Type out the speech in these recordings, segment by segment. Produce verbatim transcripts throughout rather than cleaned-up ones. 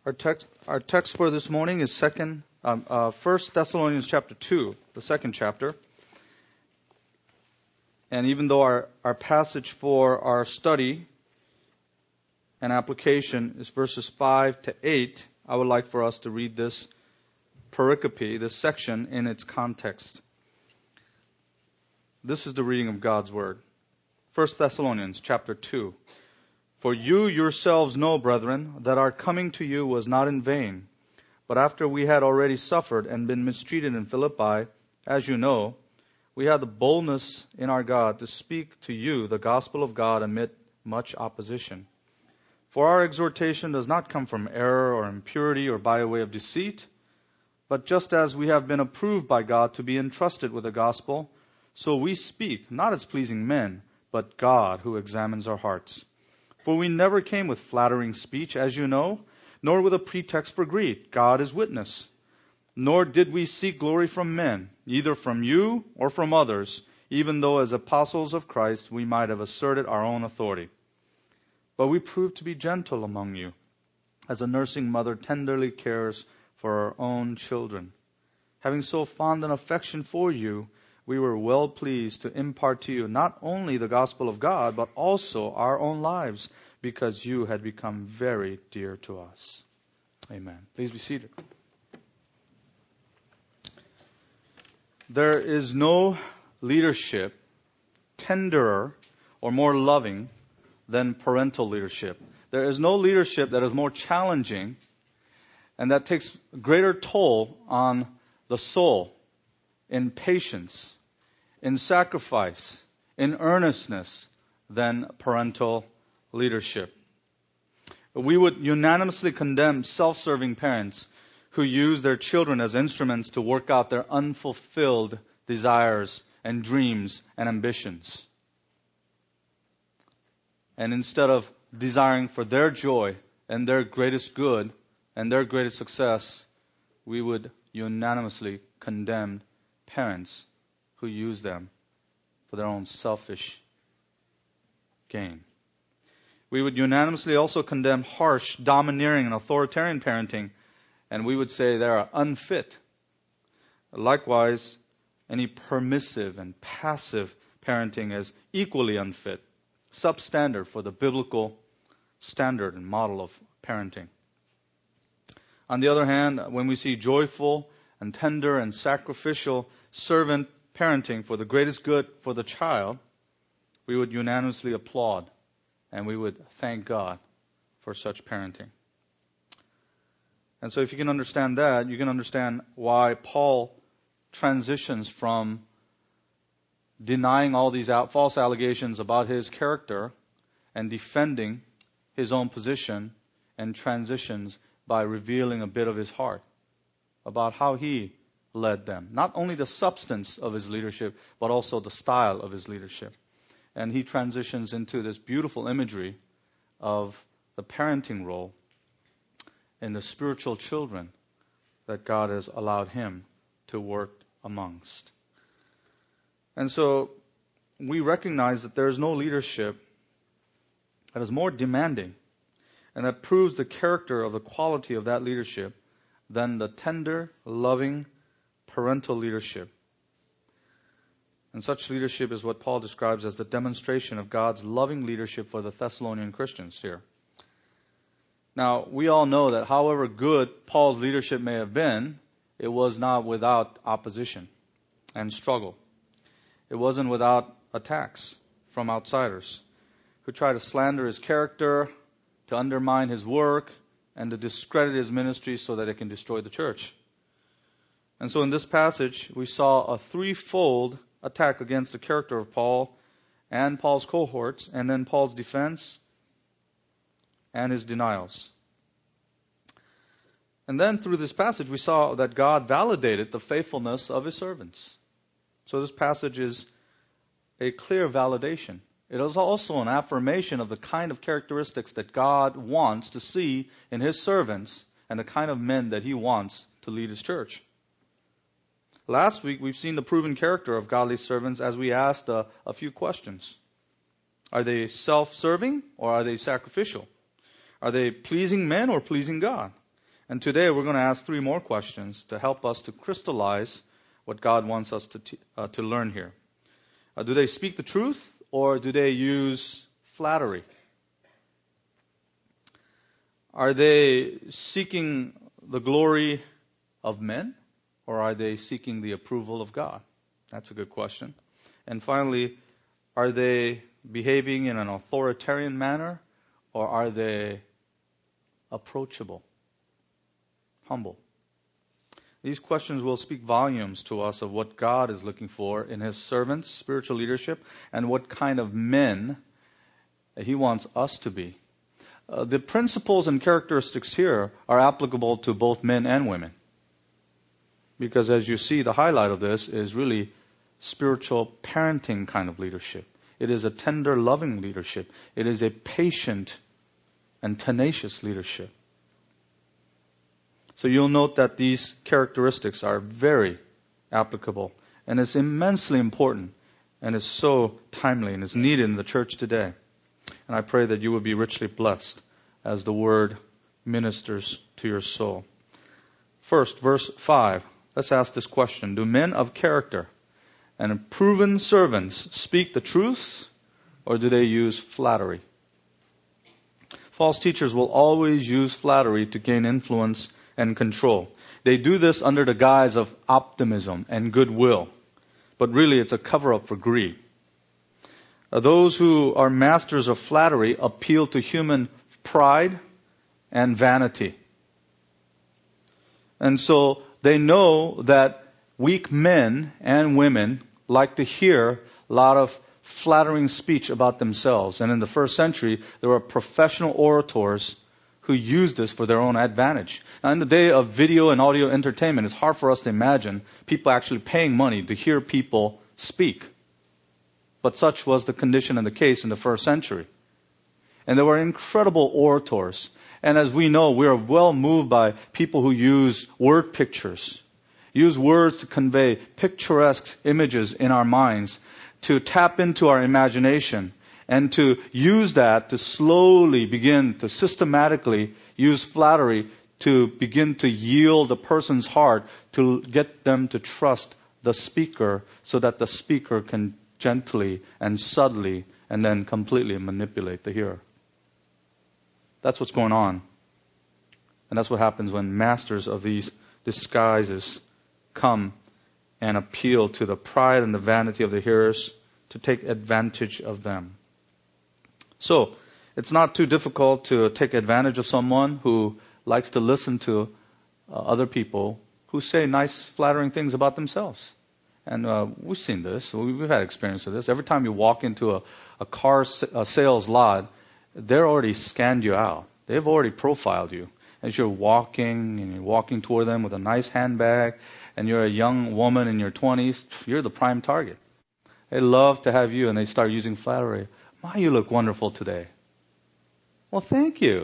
Our text, our text for this morning is second, um, uh, First Thessalonians chapter two, the second chapter. And even though our, our passage for our study and application is verses five to eight, I would like for us to read this pericope, this section, in its context. This is the reading of God's Word. First Thessalonians chapter two. For you yourselves know, brethren, that our coming to you was not in vain. But after we had already suffered and been mistreated in Philippi, as you know, we had the boldness in our God to speak to you the gospel of God amid much opposition. For our exhortation does not come from error or impurity or by way of deceit, but just as we have been approved by God to be entrusted with the gospel, so we speak, not as pleasing men, but God who examines our hearts. For we never came with flattering speech, as you know, nor with a pretext for greed. God is witness. Nor did we seek glory from men, either from you or from others, even though as apostles of Christ we might have asserted our own authority. But we proved to be gentle among you, as a nursing mother tenderly cares for her own children. Having so fond an affection for you, we were well pleased to impart to you not only the gospel of God, but also our own lives, because you had become very dear to us. Amen. Please be seated. There is no leadership tenderer or more loving than parental leadership. There is no leadership that is more challenging and that takes greater toll on the soul in patience, in sacrifice, in earnestness than parental leadership. We would unanimously condemn self-serving parents who use their children as instruments to work out their unfulfilled desires and dreams and ambitions. And instead of desiring for their joy and their greatest good and their greatest success, we would unanimously condemn parents who use them for their own selfish gain. We would unanimously also condemn harsh, domineering, and authoritarian parenting, and we would say they are unfit. Likewise, any permissive and passive parenting is equally unfit, substandard for the biblical standard and model of parenting. On the other hand, when we see joyful and tender and sacrificial servant parenting for the greatest good for the child, we would unanimously applaud and we would thank God for such parenting. And so if you can understand that, you can understand why Paul transitions from denying all these out, false allegations about his character and defending his own position, and transitions by revealing a bit of his heart about how he led them. Not only the substance of his leadership, but also the style of his leadership. And he transitions into this beautiful imagery of the parenting role in the spiritual children that God has allowed him to work amongst. And so we recognize that there is no leadership that is more demanding and that proves the character of the quality of that leadership than the tender, loving, parental leadership. And such leadership is what Paul describes as the demonstration of God's loving leadership for the Thessalonian Christians here. Now, we all know that however good Paul's leadership may have been, it was not without opposition and struggle. It wasn't without attacks from outsiders who try to slander his character, to undermine his work, and to discredit his ministry so that it can destroy the church. And so in this passage, we saw a threefold attack against the character of Paul and Paul's cohorts, and then Paul's defense and his denials. And then through this passage, we saw that God validated the faithfulness of his servants. So this passage is a clear validation. It is also an affirmation of the kind of characteristics that God wants to see in his servants and the kind of men that he wants to lead his church. Last week, we've seen the proven character of godly servants as we asked a, a few questions. Are they self-serving or are they sacrificial? Are they pleasing men or pleasing God? And today we're going to ask three more questions to help us to crystallize what God wants us to t- uh, to learn here. Uh, do they speak the truth, or do they use flattery? Are they seeking the glory of men, or are they seeking the approval of God? That's a good question. And finally, are they behaving in an authoritarian manner, or are they approachable, humble? These questions will speak volumes to us of what God is looking for in His servants, spiritual leadership, and what kind of men He wants us to be. Uh, the principles and characteristics here are applicable to both men and women. Because as you see, the highlight of this is really spiritual parenting kind of leadership. It is a tender, loving leadership. It is a patient and tenacious leadership. So you'll note that these characteristics are very applicable, and it's immensely important, and it's so timely, and it's needed in the church today. And I pray that you will be richly blessed as the Word ministers to your soul. First, verse five. Let's ask this question. Do men of character and proven servants speak the truth, or do they use flattery? False teachers will always use flattery to gain influence and control. They do this under the guise of optimism and goodwill, but really it's a cover-up for greed. Those who are masters of flattery appeal to human pride and vanity. And so they know that weak men and women like to hear a lot of flattering speech about themselves. And in the first century, there were professional orators who used this for their own advantage. Now, in the day of video and audio entertainment, it's hard for us to imagine people actually paying money to hear people speak. But such was the condition and the case in the first century. And there were incredible orators. And as we know, we are well moved by people who use word pictures, use words to convey picturesque images in our minds, to tap into our imagination, and to use that to slowly begin to systematically use flattery to begin to yield a person's heart, to get them to trust the speaker so that the speaker can gently and subtly and then completely manipulate the hearer. That's what's going on. And that's what happens when masters of these disguises come and appeal to the pride and the vanity of the hearers to take advantage of them. So, it's not too difficult to take advantage of someone who likes to listen to uh, other people who say nice, flattering things about themselves. And uh, we've seen this. We've had experience of this. Every time you walk into a, a car a sales lot, they're already scanned you out. They've already profiled you. As you're walking, and you're walking toward them with a nice handbag, and you're a young woman in your twenties, you're the prime target. They love to have you, and they start using flattery. My, you look wonderful today. Well, thank you.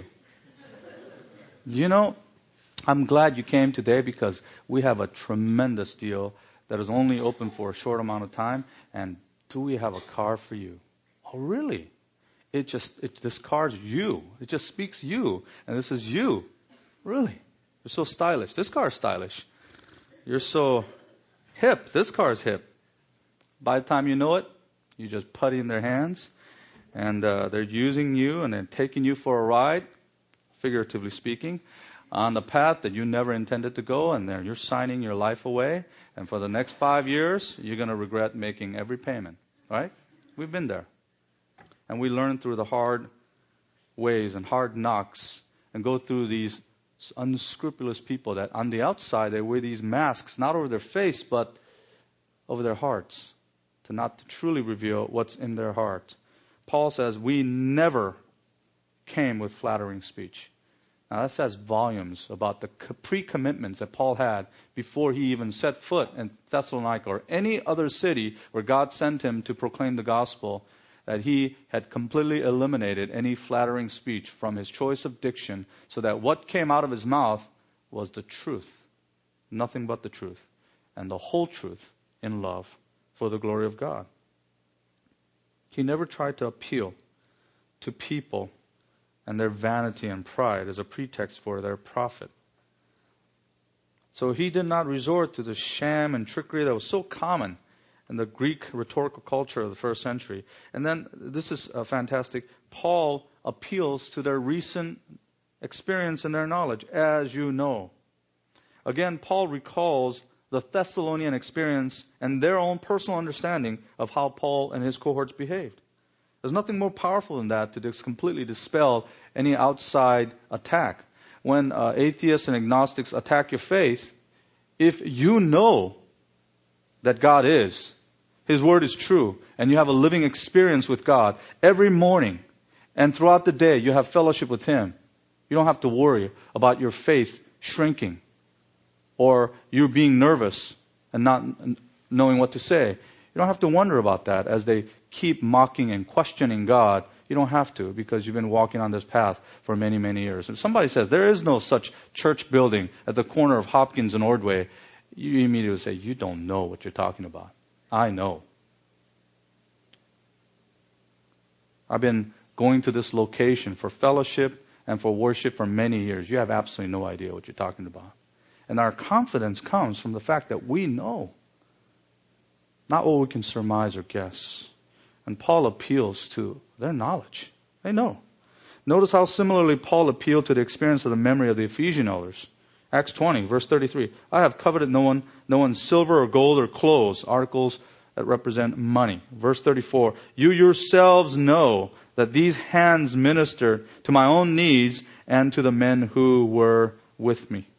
You know, I'm glad you came today because we have a tremendous deal that is only open for a short amount of time, and do we have a car for you? Oh, really? It just, it, this car's you. It just speaks you, and this is you. Really? You're so stylish. This car's stylish. You're so hip. This car's hip. By the time you know it, you just putty in their hands, and uh, they're using you, and they're taking you for a ride, figuratively speaking, on the path that you never intended to go, and there you're signing your life away, and for the next five years, you're going to regret making every payment, right? We've been there. And we learn through the hard ways and hard knocks and go through these unscrupulous people that on the outside, they wear these masks, not over their face, but over their hearts, to not to truly reveal what's in their heart. Paul says, we never came with flattering speech. Now that says volumes about the pre-commitments that Paul had before he even set foot in Thessalonica or any other city where God sent him to proclaim the gospel, that he had completely eliminated any flattering speech from his choice of diction so that what came out of his mouth was the truth, nothing but the truth, and the whole truth in love for the glory of God. He never tried to appeal to people and their vanity and pride as a pretext for their profit. So he did not resort to the sham and trickery that was so common in the Greek rhetorical culture of the first century. And then, this is uh, fantastic, Paul appeals to their recent experience and their knowledge, as you know. Again, Paul recalls the Thessalonian experience and their own personal understanding of how Paul and his cohorts behaved. There's nothing more powerful than that to just completely dispel any outside attack. When uh, atheists and agnostics attack your faith, if you know that God is, His Word is true, and you have a living experience with God every morning, and throughout the day you have fellowship with Him, you don't have to worry about your faith shrinking or you being nervous and not knowing what to say. You don't have to wonder about that as they keep mocking and questioning God. You don't have to, because you've been walking on this path for many, many years. If somebody says, there is no such church building at the corner of Hopkins and Ordway, you immediately say, you don't know what you're talking about. I know. I've been going to this location for fellowship and for worship for many years. You have absolutely no idea what you're talking about. And our confidence comes from the fact that we know, not what we can surmise or guess. And Paul appeals to their knowledge. They know. Notice how similarly Paul appealed to the experience of the memory of the Ephesian elders. Acts twenty, verse thirty-three. I have coveted no one, no one's silver or gold or clothes, articles that represent money. Verse thirty-four. You yourselves know that these hands ministered to my own needs and to the men who were with me.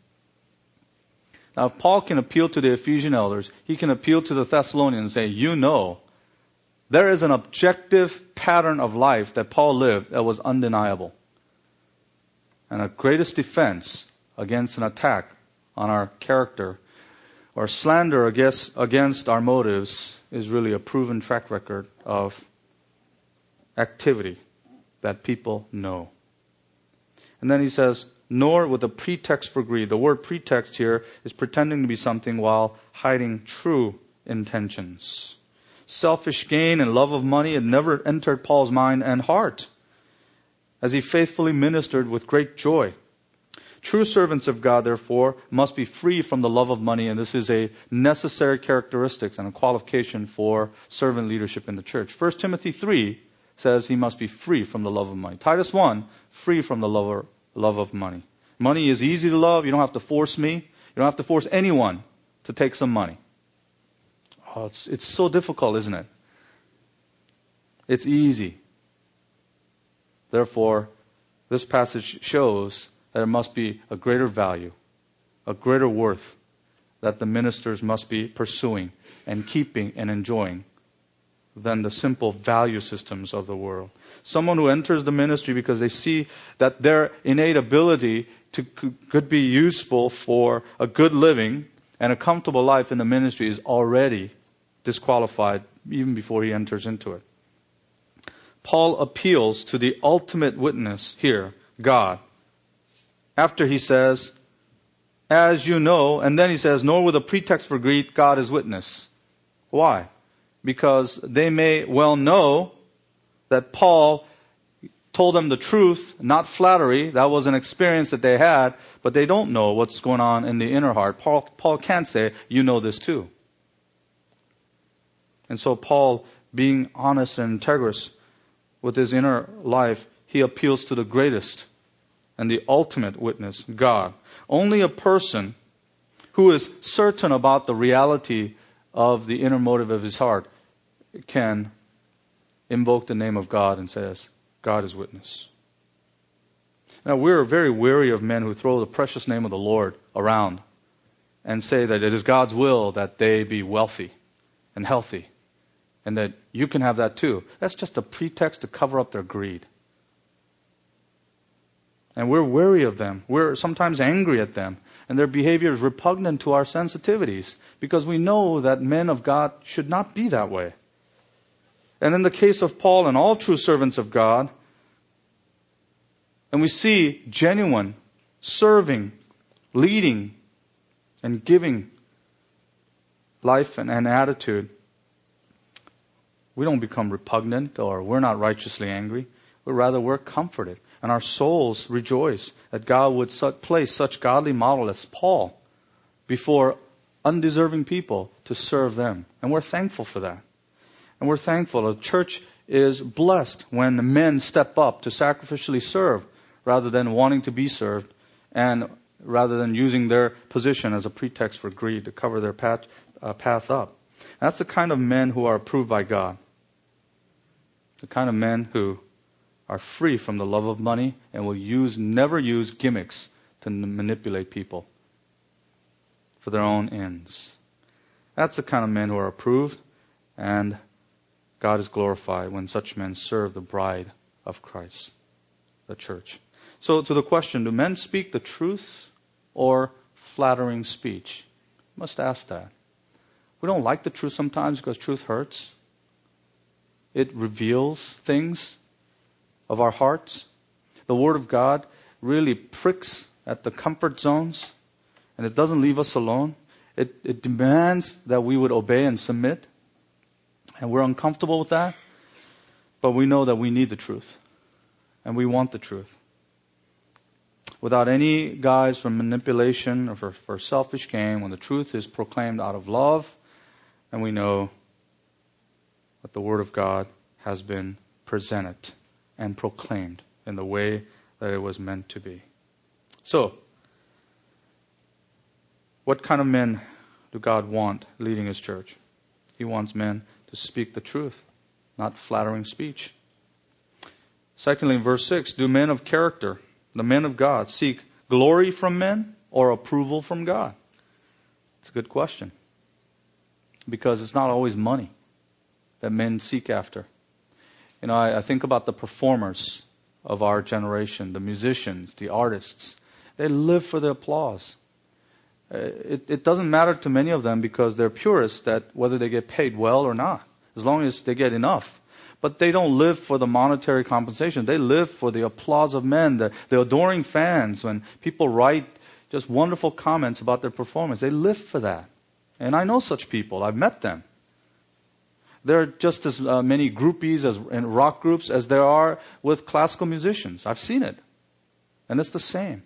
Now, if Paul can appeal to the Ephesian elders, he can appeal to the Thessalonians and say, you know, there is an objective pattern of life that Paul lived that was undeniable. And a greatest defense against an attack on our character or slander against, against our motives is really a proven track record of activity that people know. And then he says, nor with a pretext for greed. The word pretext here is pretending to be something while hiding true intentions. Selfish gain and love of money had never entered Paul's mind and heart, as he faithfully ministered with great joy. True servants of God, therefore, must be free from the love of money, and this is a necessary characteristic and a qualification for servant leadership in the church. First Timothy three says he must be free from the love of money. Titus one, free from the love love of money. Money is easy to love. You don't have to force me. You don't have to force anyone to take some money. Oh, it's, it's so difficult, isn't it? It's easy. Therefore, this passage shows that there must be a greater value, a greater worth that the ministers must be pursuing and keeping and enjoying than the simple value systems of the world. Someone who enters the ministry because they see that their innate ability to could be useful for a good living and a comfortable life in the ministry is already disqualified even before he enters into it. Paul appeals to the ultimate witness here, God. After he says, as you know, and then he says, nor with a pretext for greed, God is witness. Why? Because they may well know that Paul told them the truth, not flattery. That was an experience that they had, but they don't know what's going on in the inner heart. Paul, Paul can't say, you know this too. And so Paul, being honest and integrous with his inner life, he appeals to the greatest and the ultimate witness, God. Only a person who is certain about the reality of the inner motive of his heart can invoke the name of God and says, God is witness. Now, we're very wary of men who throw the precious name of the Lord around and say that it is God's will that they be wealthy and healthy and that you can have that too. That's just a pretext to cover up their greed. And we're wary of them. We're sometimes angry at them. And their behavior is repugnant to our sensitivities because we know that men of God should not be that way. And in the case of Paul and all true servants of God, and we see genuine, serving, leading, and giving life and, and attitude, we don't become repugnant or we're not righteously angry, but rather we're comforted. And our souls rejoice that God would place such godly model as Paul before undeserving people to serve them. And we're thankful for that. And we're thankful. The church is blessed when men step up to sacrificially serve rather than wanting to be served, and rather than using their position as a pretext for greed to cover their path, uh, path up. That's the kind of men who are approved by God. The kind of men who are free from the love of money and will use, never use gimmicks to n- manipulate people for their own ends. That's the kind of men who are approved, and God is glorified when such men serve the bride of Christ, the church. So to the question, do men speak the truth or flattering speech? You must ask that. We don't like the truth sometimes because truth hurts. It reveals things of our hearts. The Word of God really pricks at the comfort zones, and it doesn't leave us alone. It, it demands that we would obey and submit, and we're uncomfortable with that, but we know that we need the truth, and we want the truth. Without any guise for manipulation or for, for selfish gain, when the truth is proclaimed out of love, and we know that the Word of God has been presented and proclaimed in the way that it was meant to be. So, what kind of men do God want leading His church? He wants men to speak the truth, not flattering speech. Secondly, in verse six, do men of character, the men of God, seek glory from men or approval from God? It's a good question, because it's not always money that men seek after. You know, I, I think about the performers of our generation, the musicians, the artists. They live for the applause. Uh, it, it doesn't matter to many of them because they're purists that whether they get paid well or not, as long as they get enough. But they don't live for the monetary compensation. They live for the applause of men, the, the adoring fans. When people write just wonderful comments about their performance, they live for that. And I know such people. I've met them. There are just as uh, many groupies as in rock groups as there are with classical musicians. I've seen it. And it's the same.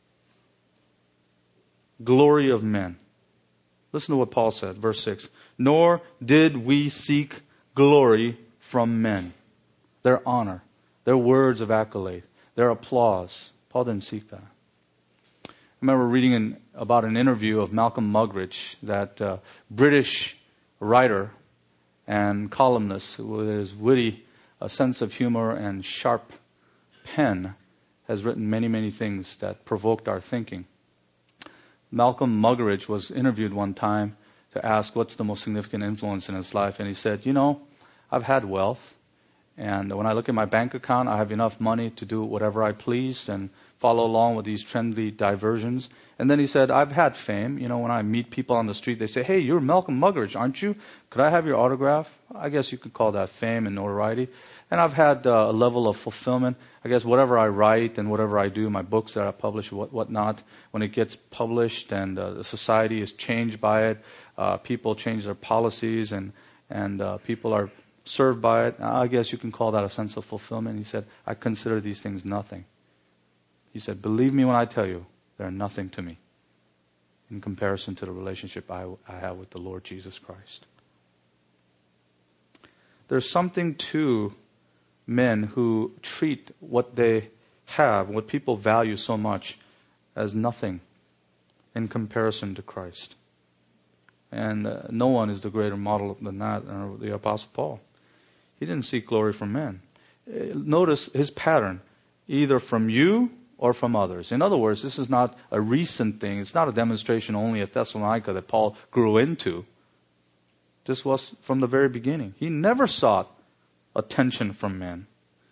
Glory of men. Listen to what Paul said, verse six. Nor did we seek glory from men. Their honor, their words of accolade, their applause. Paul didn't seek that. I remember reading in, about an interview of Malcolm Muggeridge, that uh, British writer and columnist with his witty uh, sense of humor and sharp pen has written many, many things that provoked our thinking. Malcolm Muggeridge was interviewed one time to ask what's the most significant influence in his life, and he said, you know, I've had wealth, and when I look at my bank account, I have enough money to do whatever I please and follow along with these trendy diversions. And then he said, I've had fame. You know, when I meet people on the street, they say, hey, you're Malcolm Muggeridge, aren't you? Could I have your autograph? I guess you could call that fame and notoriety. And I've had uh, a level of fulfillment. I guess whatever I write and whatever I do, my books that I publish, what whatnot, when it gets published and uh, the society is changed by it, uh, people change their policies and, and uh, people are served by it, I guess you can call that a sense of fulfillment. He said, I consider these things nothing. He said, believe me when I tell you, they're nothing to me in comparison to the relationship I, I have with the Lord Jesus Christ. There's something to men who treat what they have, what people value so much, as nothing in comparison to Christ. And uh, no one is the greater model than that, uh, the Apostle Paul. He didn't seek glory from men. Uh, notice his pattern, either from you or from others. In other words, this is not a recent thing. It's not a demonstration only at Thessalonica that Paul grew into. This was from the very beginning. He never sought attention from men.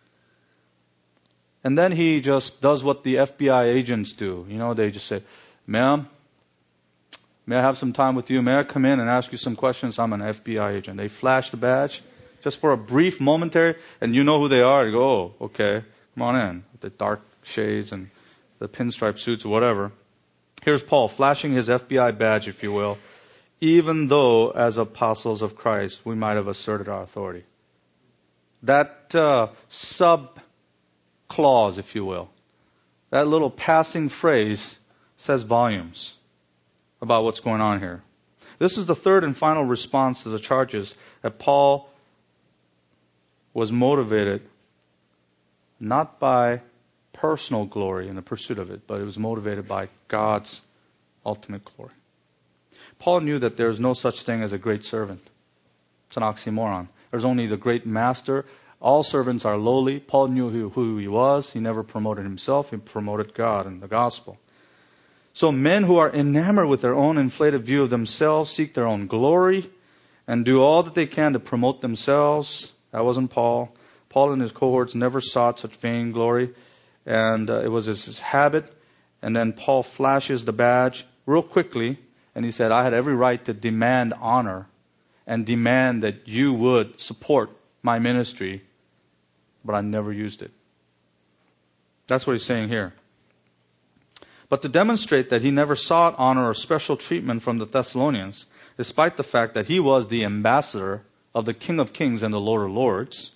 And then he just does what the F B I agents do. You know, they just say, ma'am, may I have some time with you? May I come in and ask you some questions? I'm an F B I agent. They flash the badge just for a brief, momentary, and you know who they are. You go, oh, okay, come on in. With the dark shades and the pinstripe suits or whatever. Here's Paul flashing his F B I badge, if you will, even though as apostles of Christ we might have asserted our authority. That uh, sub-clause, if you will, that little passing phrase says volumes. about what's going on here. This is the third and final response to the charges that Paul was motivated not by personal glory in the pursuit of it, but it was motivated by God's ultimate glory. Paul knew that there is no such thing as a great servant. It's an oxymoron. There's only the great master. All servants are lowly. Paul knew who, who he was. He never promoted himself. He promoted God and the gospel. So men who are enamored with their own inflated view of themselves seek their own glory and do all that they can to promote themselves. That wasn't Paul. Paul and his cohorts never sought such vain glory, and uh, it was his, his habit. And then Paul flashes the badge real quickly, and he said, I had every right to demand honor and demand that you would support my ministry, but I never used it. That's what he's saying here. But to demonstrate that he never sought honor or special treatment from the Thessalonians, despite the fact that he was the ambassador of the King of Kings and the Lord of Lords,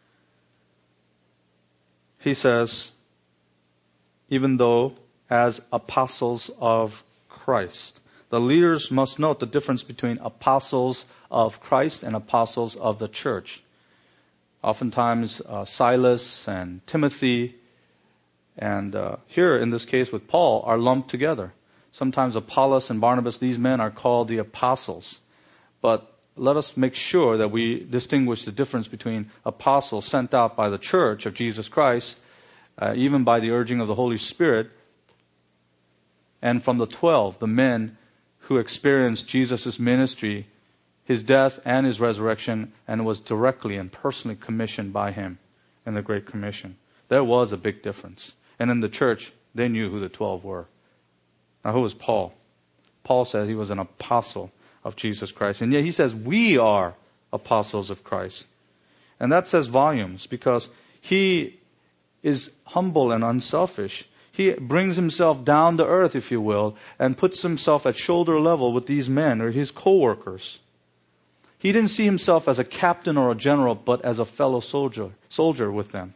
he says, even though as apostles of Christ. The leaders must note the difference between apostles of Christ and apostles of the church. Oftentimes, uh, Silas and Timothy, and uh, here in this case with Paul, are lumped together. Sometimes Apollos and Barnabas, these men are called the apostles. But let us make sure that we distinguish the difference between apostles sent out by the church of Jesus Christ, uh, even by the urging of the Holy Spirit, and from the twelve, the men who experienced Jesus' ministry, his death and his resurrection, and was directly and personally commissioned by him in the Great Commission. There was a big difference. And in the church, they knew who the twelve were. Now, who was Paul? Paul said he was an apostle of Jesus Christ. And yet he says we are apostles of Christ. And that says volumes, because he is humble and unselfish. He brings himself down to earth, if you will, and puts himself at shoulder level with these men or his co-workers. He didn't see himself as a captain or a general, but as a fellow soldier, soldier with them.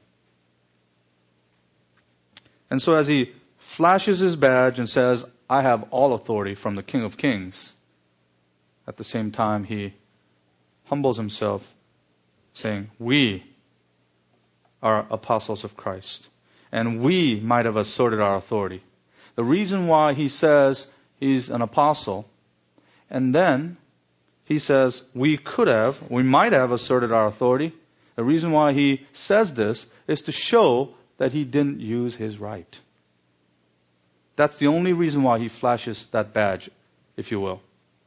And so as he flashes his badge and says, I have all authority from the King of Kings, at the same time he humbles himself, saying, we are apostles of Christ. And we might have asserted our authority. The reason why he says he's an apostle, and then he says we could have, we might have asserted our authority. The reason why he says this is to show that he didn't use his right. That's the only reason why he flashes that badge, if you will.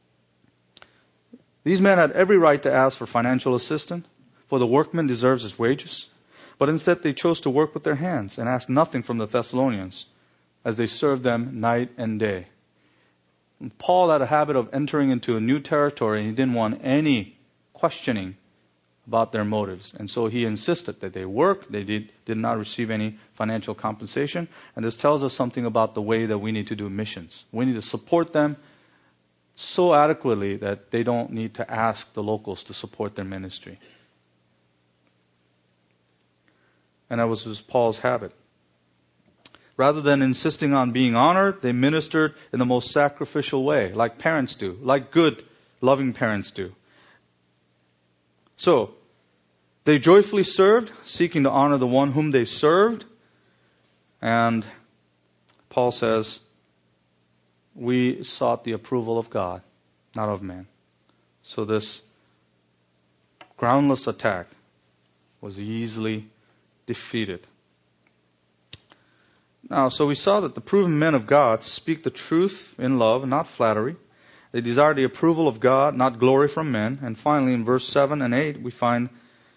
These men had every right to ask for financial assistance, for the workman deserves his wages. But instead they chose to work with their hands and asked nothing from the Thessalonians as they served them night and day. And Paul had a habit of entering into a new territory, and he didn't want any questioning about their motives. And so he insisted that they work, they did, did not receive any financial compensation. And this tells us something about the way that we need to do missions. We need to support them so adequately that they don't need to ask the locals to support their ministry. And that was just Paul's habit. Rather than insisting on being honored, they ministered in the most sacrificial way, like parents do, like good, loving parents do. So, they joyfully served, seeking to honor the one whom they served. And Paul says, we sought the approval of God, not of man. So this groundless attack was easily defeated. Now, so we saw that the proven men of God speak the truth in love, not flattery. They desire the approval of God, not glory from men. And finally, in verse seven and eight, we find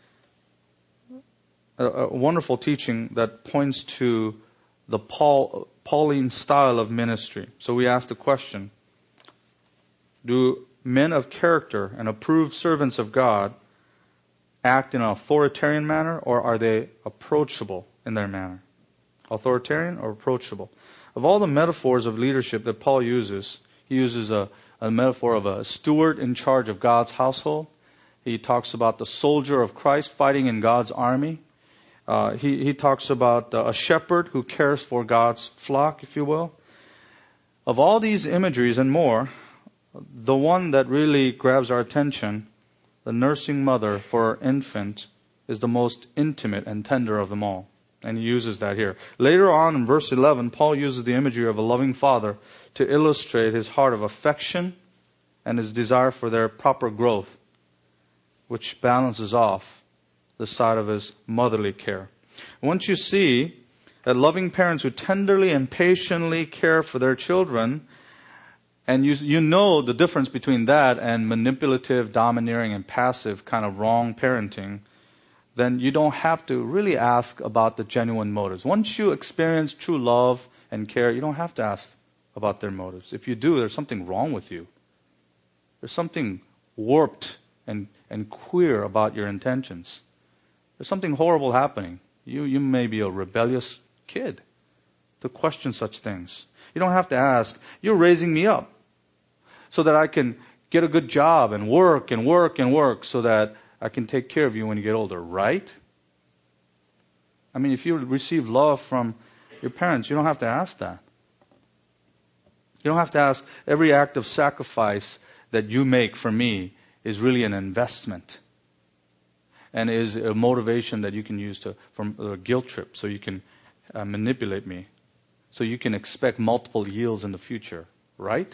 a, a wonderful teaching that points to the Paul, Pauline style of ministry. So we ask the question, do men of character and approved servants of God act in an authoritarian manner, or are they approachable in their manner? Authoritarian or approachable? Of all the metaphors of leadership that Paul uses, he uses a, a metaphor of a steward in charge of God's household. He talks about the soldier of Christ fighting in God's army. Uh, he, he talks about uh, a shepherd who cares for God's flock, if you will. Of all these imageries and more, the one that really grabs our attention, the nursing mother for her infant, is the most intimate and tender of them all. And he uses that here. Later on in verse eleven, Paul uses the imagery of a loving father to illustrate his heart of affection and his desire for their proper growth, which balances off the side of his motherly care. Once you see that loving parents who tenderly and patiently care for their children, and you you know the difference between that and manipulative, domineering, and passive kind of wrong parenting, then you don't have to really ask about the genuine motives. Once you experience true love and care, you don't have to ask about their motives. If you do, there's something wrong with you. There's something warped and, and queer about your intentions. There's something horrible happening. You, you may be a rebellious kid to question such things. You don't have to ask, you're raising me up so that I can get a good job and work and work and work so that I can take care of you when you get older, right? I mean, if you receive love from your parents, you don't have to ask that. You don't have to ask, every act of sacrifice that you make for me is really an investment and is a motivation that you can use to from a guilt trip so you can uh, manipulate me, so you can expect multiple yields in the future, right?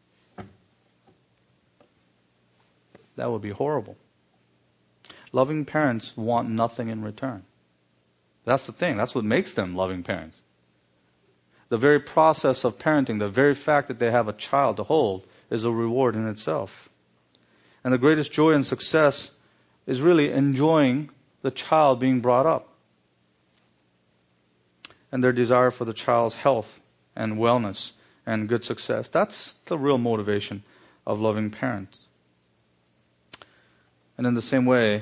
That would be horrible. Loving parents want nothing in return. That's the thing. That's what makes them loving parents. The very process of parenting, the very fact that they have a child to hold, is a reward in itself. And the greatest joy and success is really enjoying the child being brought up and their desire for the child's health and wellness and good success. That's the real motivation of loving parents. And in the same way,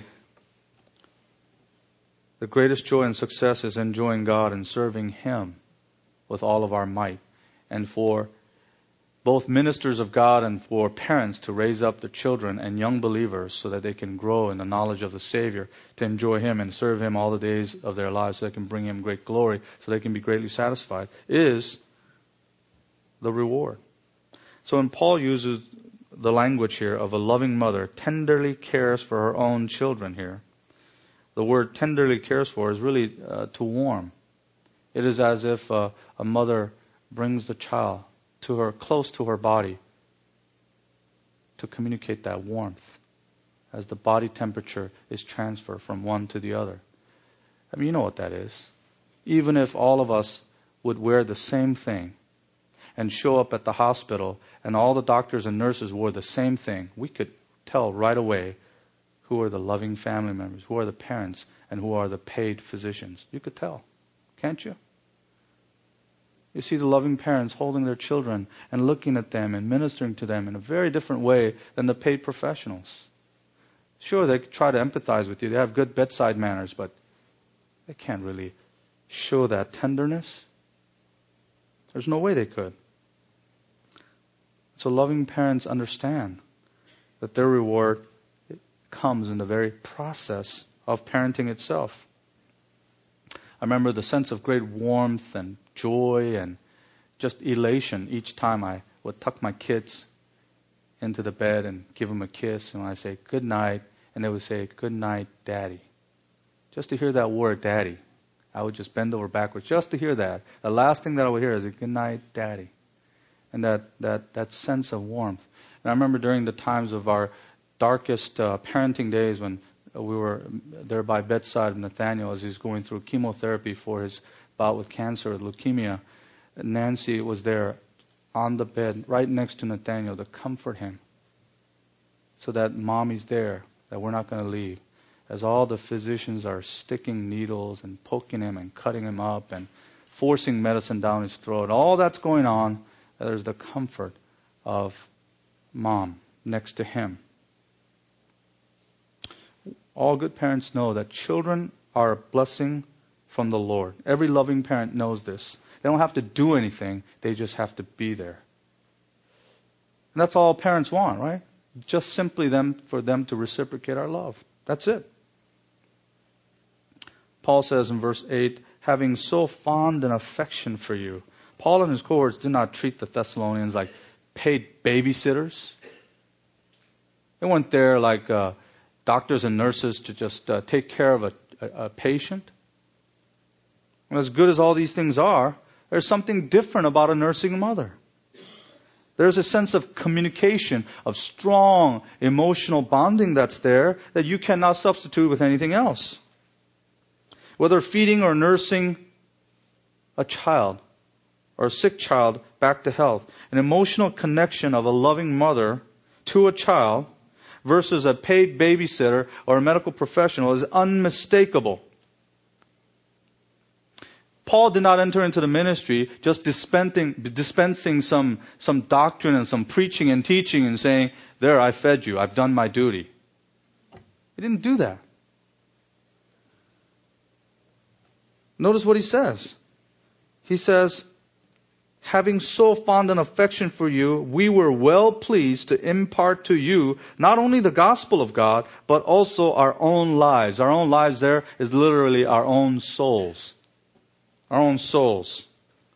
the greatest joy and success is enjoying God and serving Him with all of our might. And for both ministers of God and for parents to raise up their children and young believers so that they can grow in the knowledge of the Savior, to enjoy Him and serve Him all the days of their lives so they can bring Him great glory, so they can be greatly satisfied, is the reward. So when Paul uses the language here of a loving mother tenderly cares for her own children here, the word tenderly cares for is really uh, to warm. It is as if uh, a mother brings the child to her, close to her body, to communicate that warmth as the body temperature is transferred from one to the other. I mean, you know what that is. Even if all of us would wear the same thing and show up at the hospital and all the doctors and nurses wore the same thing, we could tell right away who are the loving family members, who are the parents, and who are the paid physicians. You could tell, can't you? You see the loving parents holding their children and looking at them and ministering to them in a very different way than the paid professionals. Sure, they try to empathize with you. They have good bedside manners, but they can't really show that tenderness. There's no way they could. So loving parents understand that their reward comes in the very process of parenting itself. I remember the sense of great warmth and joy and just elation each time I would tuck my kids into the bed and give them a kiss, and I say, good night, and they would say, good night, Daddy. Just to hear that word, Daddy, I would just bend over backwards just to hear that. The last thing that I would hear is, good night, Daddy. And that, that, that sense of warmth. And I remember during the times of our darkest uh, parenting days when we were there by bedside of Nathaniel as he was going through chemotherapy for his bout with cancer, with leukemia. Nancy was there on the bed right next to Nathaniel to comfort him so that Mommy's there, that we're not going to leave. As all the physicians are sticking needles and poking him and cutting him up and forcing medicine down his throat, all that's going on, there's the comfort of Mom next to him. All good parents know that children are a blessing from the Lord. Every loving parent knows this. They don't have to do anything. They just have to be there. And that's all parents want, right? Just simply them for them to reciprocate our love. That's it. Paul says in verse eight, having so fond an affection for you, Paul and his cohorts did not treat the Thessalonians like paid babysitters. They weren't there like uh, doctors and nurses to just uh, take care of a, a, a patient. And as good as all these things are, there's something different about a nursing mother. There's a sense of communication, of strong emotional bonding that's there that you cannot substitute with anything else. Whether feeding or nursing a child or a sick child back to health, an emotional connection of a loving mother to a child versus a paid babysitter or a medical professional is unmistakable. Paul did not enter into the ministry just dispensing, dispensing some, some doctrine and some preaching and teaching and saying, there, I fed you, I've done my duty. He didn't do that. Notice what he says. He says, having so fond an affection for you, we were well pleased to impart to you not only the gospel of God, but also our own lives. Our own lives there is literally our own souls. Our own souls.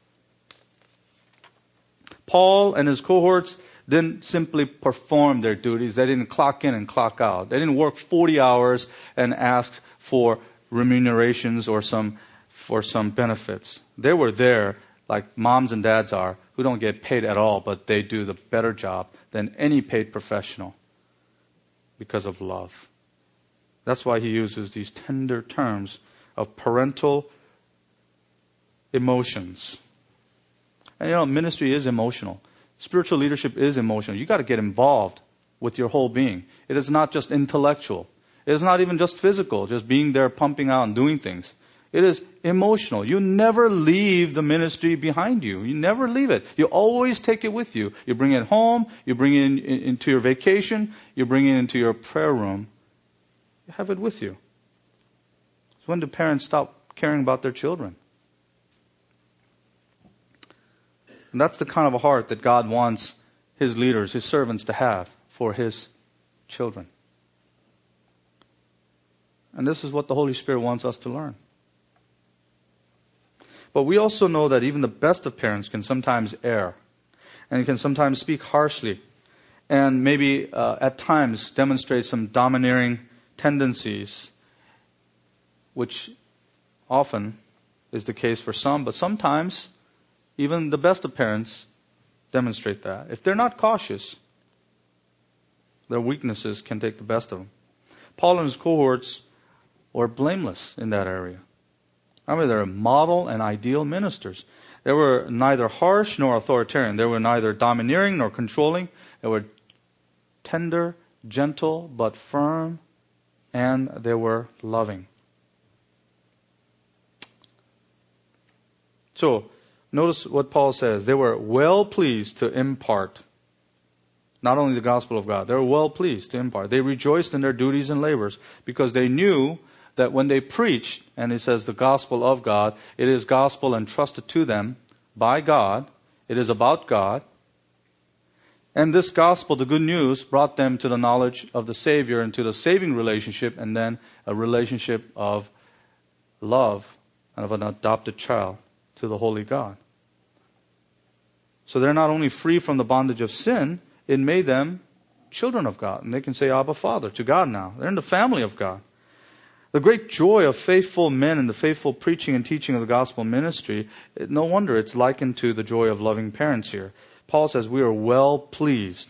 Paul and his cohorts didn't simply perform their duties. They didn't clock in and clock out. They didn't work forty hours and ask for remunerations or some for some benefits. They were there like moms and dads are, who don't get paid at all, but they do the better job than any paid professional because of love. That's why he uses these tender terms of parental emotions. And you know, ministry is emotional. Spiritual leadership is emotional. You got to get involved with your whole being. It is not just intellectual. It is not even just physical, just being there, pumping out and doing things. It is emotional. You never leave the ministry behind you. You never leave it. You always take it with you. You bring it home. You bring it in, in, into your vacation. You bring it into your prayer room. You have it with you. So when do parents stop caring about their children? And that's the kind of a heart that God wants His leaders, His servants to have for His children. And this is what the Holy Spirit wants us to learn. But we also know that even the best of parents can sometimes err and can sometimes speak harshly and maybe uh, at times demonstrate some domineering tendencies, which often is the case for some, but sometimes even the best of parents demonstrate that. If they're not cautious, their weaknesses can take the best of them. Paul and his cohorts were blameless in that area. I mean, they're model and ideal ministers. They were neither harsh nor authoritarian. They were neither domineering nor controlling. They were tender, gentle, but firm, and they were loving. So, notice what Paul says. They were well pleased to impart not only the gospel of God, they were well pleased to impart. They rejoiced in their duties and labors because they knew that when they preached, and it says the gospel of God, it is gospel entrusted to them by God. It is about God. And this gospel, the good news, brought them to the knowledge of the Savior and to the saving relationship, and then a relationship of love and of an adopted child to the Holy God. So they're not only free from the bondage of sin, it made them children of God. And they can say, Abba, Father, to God now. They're in the family of God. The great joy of faithful men and the faithful preaching and teaching of the gospel ministry, no wonder it's likened to the joy of loving parents here. Paul says, we are well pleased.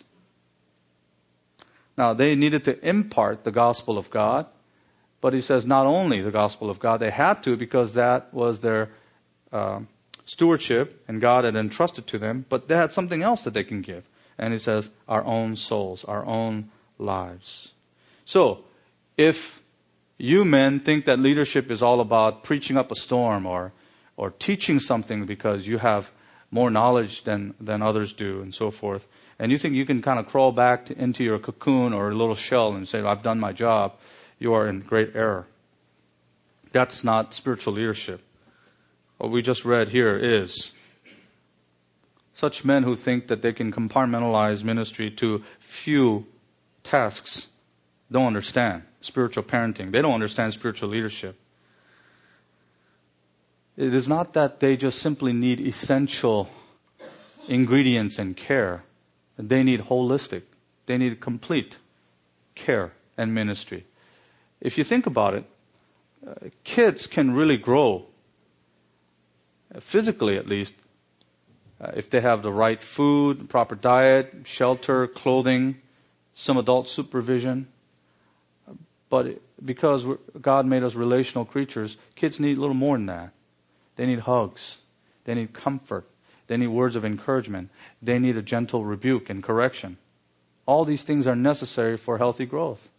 Now, they needed to impart the gospel of God, but he says not only the gospel of God, they had to because that was their uh, stewardship and God had entrusted to them, but they had something else that they can give. And he says, our own souls, our own lives. So, if you men think that leadership is all about preaching up a storm or or teaching something because you have more knowledge than, than others do and so forth, and you think you can kind of crawl back to, into your cocoon or a little shell and say, I've done my job, you are in great error. That's not spiritual leadership. What we just read here is such men who think that they can compartmentalize ministry to few tasks don't understand spiritual parenting. They don't understand spiritual leadership. It is not that they just simply need essential ingredients and care. They need holistic. They need complete care and ministry. If you think about it, uh, kids can really grow, uh, physically at least, uh, if they have the right food, proper diet, shelter, clothing, some adult supervision. But because we're, God made us relational creatures, kids need a little more than that. They need hugs. They need comfort. They need words of encouragement. They need a gentle rebuke and correction. All these things are necessary for healthy growth.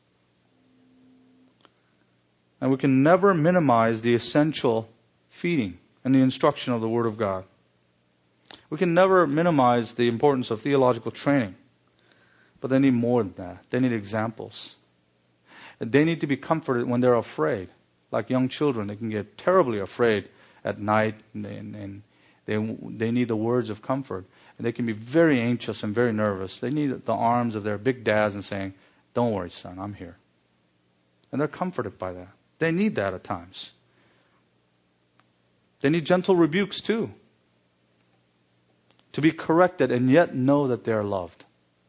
And we can never minimize the essential feeding and the instruction of the Word of God. We can never minimize the importance of theological training. But they need more than that. They need examples. They need to be comforted when they're afraid. Like young children, they can get terribly afraid at night, and, and they they need the words of comfort. And they can be very anxious and very nervous. They need the arms of their big dads and saying, "Don't worry, son, I'm here." And they're comforted by that. They need that at times. They need gentle rebukes too. To be corrected and yet know that they are loved.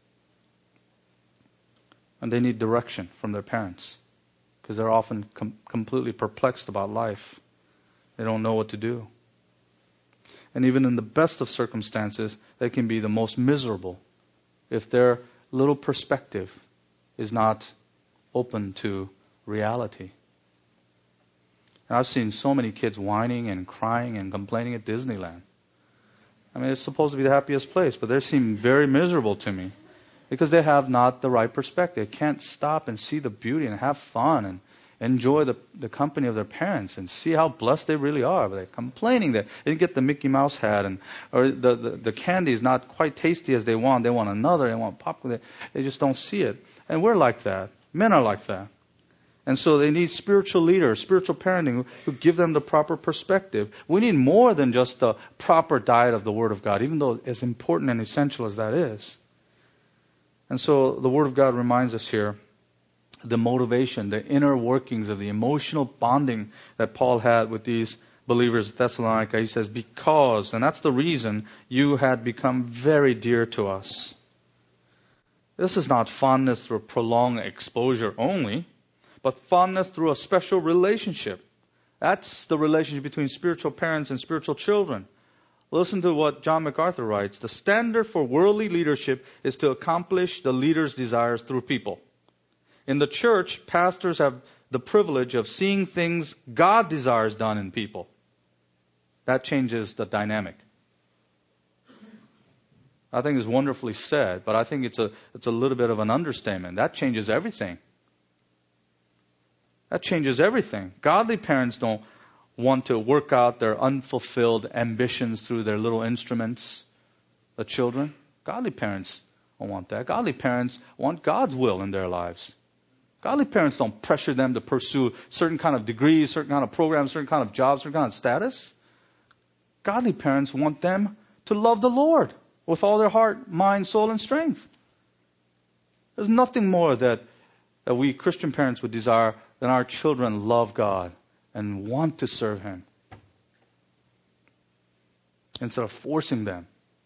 And they need direction from their parents, because they're often com- completely perplexed about life. They don't know what to do. And even in the best of circumstances, they can be the most miserable if their little perspective is not open to reality. And I've seen so many kids whining and crying and complaining at Disneyland. I mean, it's supposed to be the happiest place, but they seem very miserable to me. Because they have not the right perspective. They can't stop and see the beauty and have fun and enjoy the, the company of their parents and see how blessed they really are. But they're complaining that they didn't get the Mickey Mouse hat, and or the, the, the candy is not quite tasty as they want. They want another. They want popcorn. They, they just don't see it. And we're like that. Men are like that. And so they need spiritual leaders, spiritual parenting, who give them the proper perspective. We need more than just the proper diet of the Word of God, even though as important and essential as that is. And so the Word of God reminds us here the motivation, the inner workings of the emotional bonding that Paul had with these believers at Thessalonica. He says, because, and that's the reason, you had become very dear to us. This is not fondness through prolonged exposure only, but fondness through a special relationship. That's the relationship between spiritual parents and spiritual children. Listen to what John MacArthur writes. The standard for worldly leadership is to accomplish the leader's desires through people. In the church, pastors have the privilege of seeing things God desires done in people. That changes the dynamic. I think it's wonderfully said, but I think it's a it's a little bit of an understatement. That changes everything. That changes everything. Godly parents don't want to work out their unfulfilled ambitions through their little instruments, the children. Godly parents don't want that. Godly parents want God's will in their lives. Godly parents don't pressure them to pursue certain kind of degrees, certain kind of programs, certain kind of jobs, certain kind of status. Godly parents want them to love the Lord with all their heart, mind, soul, and strength. There's nothing more that, that we Christian parents would desire than our children love God and want to serve Him, instead of forcing them.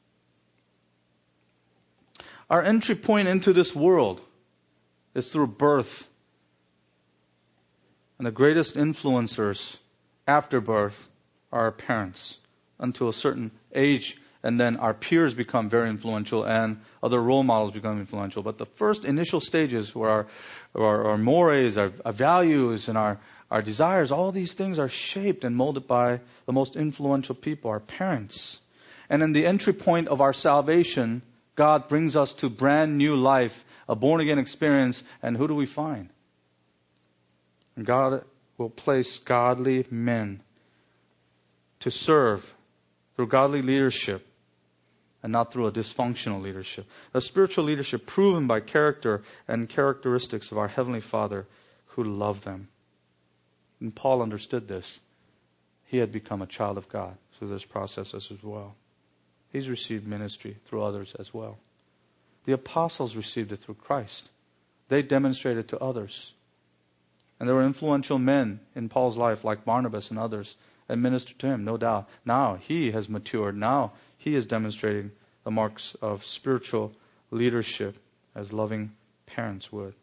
Our entry point into this world is through birth. And the greatest influencers after birth are our parents until a certain age. And then our peers become very influential and other role models become influential. But the first initial stages where our, our, our mores, our, our values, and our, our desires, all these things are shaped and molded by the most influential people, our parents. And in the entry point of our salvation, God brings us to brand new life, a born-again experience, and who do we find? God will place godly men to serve through godly leadership and not through a dysfunctional leadership. A spiritual leadership proven by character and characteristics of our Heavenly Father who loved them. And Paul understood this. He had become a child of God through this process as well. He's received ministry through others as well. The apostles received it through Christ. They demonstrated it to others. And there were influential men in Paul's life like Barnabas and others and ministered to him, no doubt. Now he has matured. Now he is demonstrating the marks of spiritual leadership as loving parents would.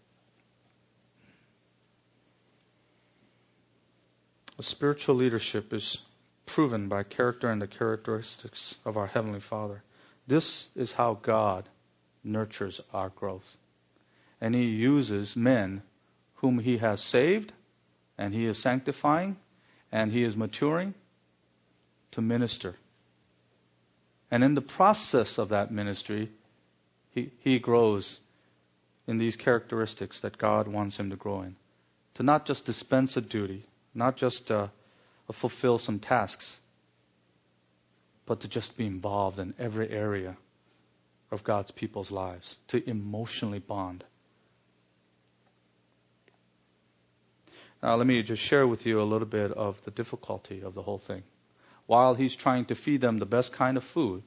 Spiritual leadership is proven by character and the characteristics of our Heavenly Father. This is how God nurtures our growth. And He uses men whom He has saved, and He is sanctifying, and He is maturing to minister. And in the process of that ministry, he, he grows in these characteristics that God wants him to grow in. To not just dispense a duty, not just uh, fulfill some tasks, but to just be involved in every area of God's people's lives, to emotionally bond. Now, let me just share with you a little bit of the difficulty of the whole thing. While he's trying to feed them the best kind of food,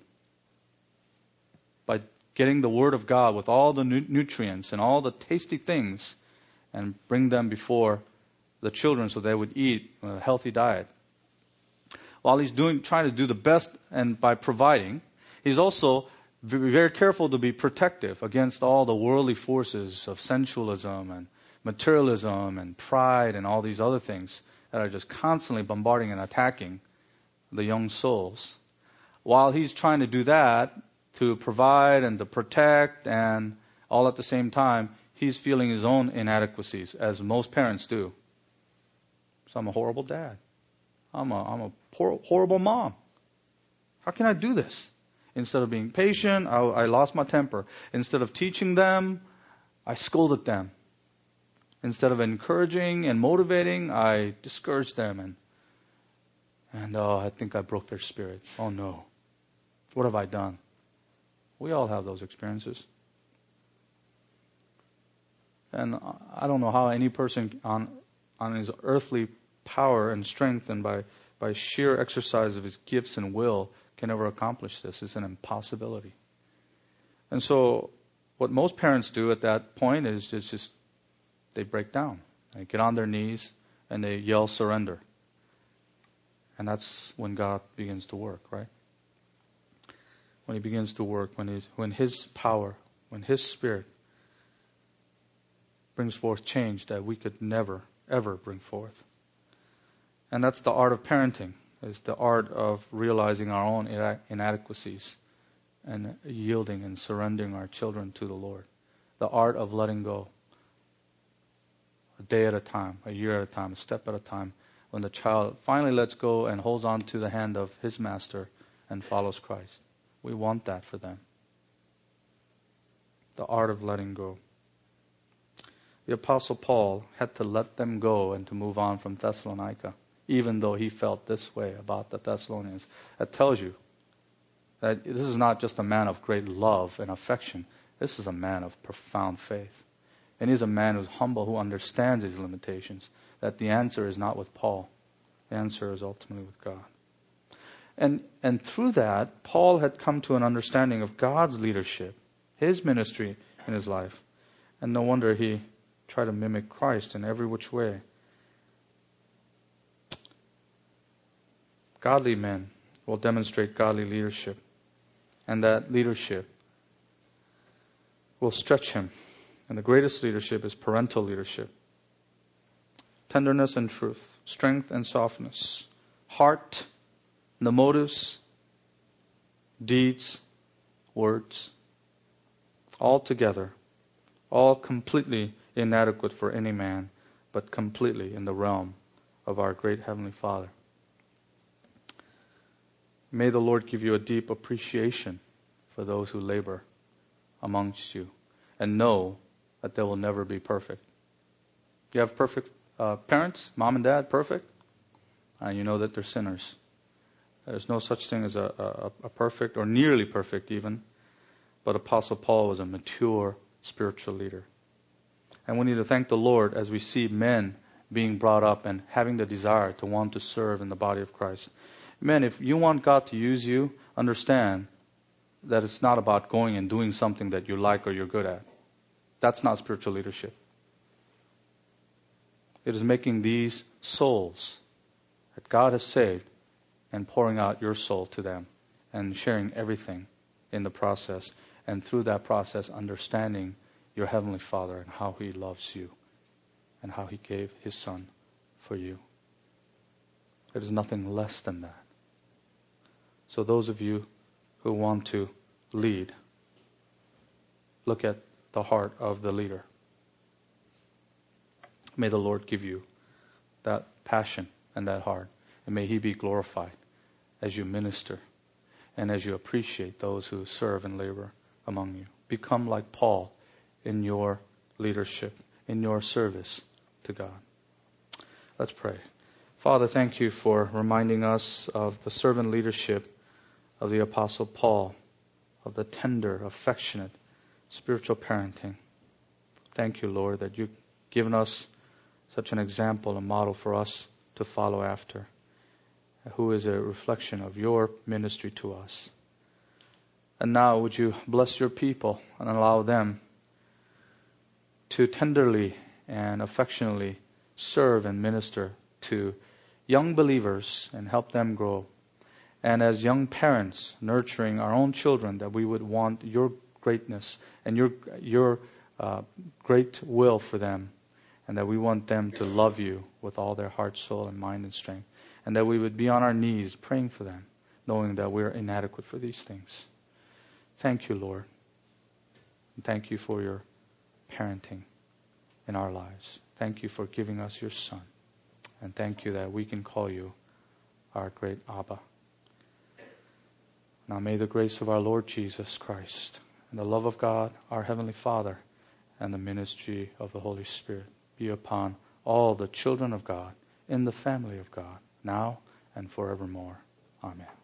by getting the Word of God with all the nu- nutrients and all the tasty things, and bring them before the children so they would eat a healthy diet. While he's doing, trying to do the best, and by providing, he's also very, very careful to be protective against all the worldly forces of sensualism and materialism and pride and all these other things that are just constantly bombarding and attacking the young souls. While he's trying to do that, to provide and to protect, and all at the same time, he's feeling his own inadequacies, as most parents do. So I'm a horrible dad. I'm a, I'm a poor, horrible mom. How can I do this? Instead of being patient, I, I lost my temper. Instead of teaching them, I scolded them. Instead of encouraging and motivating, I discouraged them. And, and oh, I think I broke their spirit. Oh no. What have I done? We all have those experiences. And I don't know how any person on on his earthly power and strength and by, by sheer exercise of his gifts and will can ever accomplish this. It's an impossibility. And so what most parents do at that point is just, just they break down. They get on their knees and they yell surrender. And that's when God begins to work, right? When He begins to work, when His, when His power, when His Spirit brings forth change that we could never, ever bring forth. And that's the art of parenting, is the art of realizing our own inadequacies and yielding and surrendering our children to the Lord. The art of letting go. A day at a time, a year at a time, a step at a time. When the child finally lets go and holds on to the hand of his master and follows Christ. We want that for them. The art of letting go. The Apostle Paul had to let them go and to move on from Thessalonica, even though he felt this way about the Thessalonians. That tells you that this is not just a man of great love and affection. This is a man of profound faith. And he's a man who's humble, who understands his limitations. That the answer is not with Paul. The answer is ultimately with God. And and through that, Paul had come to an understanding of God's leadership, His ministry in his life. And no wonder he tried to mimic Christ in every which way. Godly men will demonstrate godly leadership. And that leadership will stretch him. And the greatest leadership is parental leadership. Tenderness and truth, strength and softness, heart, the motives, deeds, words, all together, all completely inadequate for any man, but completely in the realm of our great Heavenly Father. May the Lord give you a deep appreciation for those who labor amongst you, and know that they will never be perfect. You have perfect uh, parents, mom and dad, perfect, and you know that they're sinners. There's no such thing as a, a, a perfect, or nearly perfect even. But Apostle Paul was a mature spiritual leader. And we need to thank the Lord as we see men being brought up and having the desire to want to serve in the body of Christ. Men, if you want God to use you, understand that it's not about going and doing something that you like or you're good at. That's not spiritual leadership. It is making these souls that God has saved and pouring out your soul to them and sharing everything in the process. And through that process, understanding your Heavenly Father and how He loves you and how He gave His Son for you. There is nothing less than that. So those of you who want to lead, look at the heart of the leader. May the Lord give you that passion and that heart. And may He be glorified as you minister and as you appreciate those who serve and labor among you. Become like Paul in your leadership, in your service to God. Let's pray. Father, thank you for reminding us of the servant leadership of the Apostle Paul, of the tender, affectionate, spiritual parenting. Thank you, Lord, that you've given us such an example, a model for us to follow after, who is a reflection of your ministry to us. And now would you bless your people and allow them to tenderly and affectionately serve and minister to young believers and help them grow. And as young parents nurturing our own children, that we would want your greatness and your your uh, great will for them, and that we want them to love you with all their heart, soul, and mind and strength, and that we would be on our knees praying for them, knowing that we're inadequate for these things. Thank you, Lord. And thank you for your parenting in our lives. Thank you for giving us your Son. And thank you that we can call you our great Abba. Now may the grace of our Lord Jesus Christ and the love of God, our Heavenly Father, and the ministry of the Holy Spirit be upon all the children of God in the family of God, now and forevermore. Amen.